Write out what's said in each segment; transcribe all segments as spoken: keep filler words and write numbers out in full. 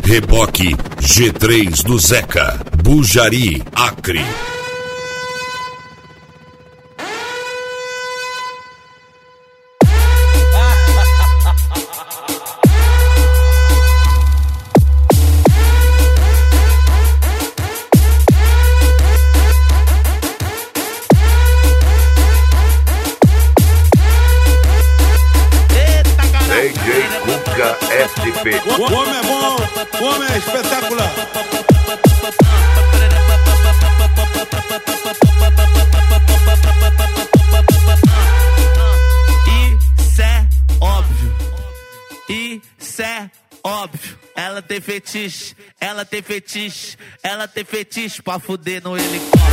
Reboque G três do Zeca, Bujari, Acre. D J Cuca S P. O homem é bom, o homem é espetacular. Isso é óbvio, isso é óbvio. Ela tem fetiche, ela tem fetiche, ela tem fetiche pra fuder no helicóptero.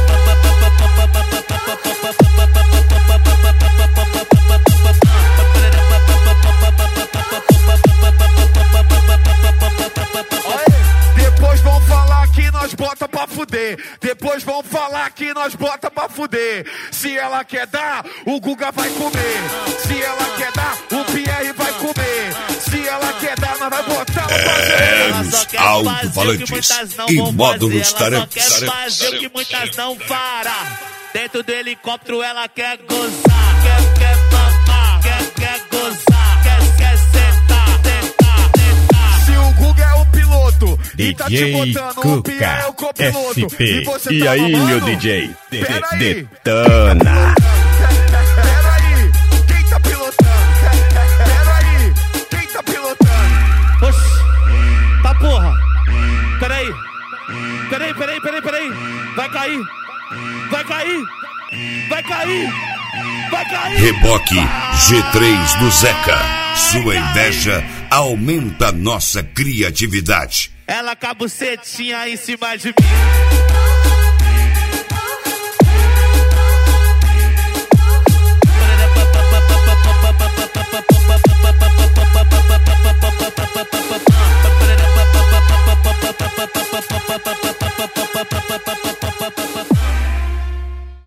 Depois vão falar que nós bota pra fuder. Depois vão falar que nós bota pra fuder. Se ela quer dar, o Guga vai comer. Se ela quer dar, o Pierre vai comer. Se ela quer dar, nós vai botar ela pra É, nos alto-falantes e módulos tarefas. Ela só quer fazer o que muitas não fará. Dentro do helicóptero ela quer gozar, quer, quer mamar, quer, quer gozar, quer, quer sentar, sentar, sentar. Se o Guga é o piloto e tá te D J botando, o Pierre é o Cuca copiloto. S P. E você E tá aí, mamando? meu D J? De- Pera aí. Detona. Pera aí, quem tá pilotando? Pera aí, quem tá pilotando? Oxi, tá porra. Peraí, peraí, peraí, peraí, peraí. Vai cair, vai cair, vai cair, vai cair. Reboque G três do Zeca. Sua inveja aumenta nossa criatividade. Ela com a bucetinha em cima de mim.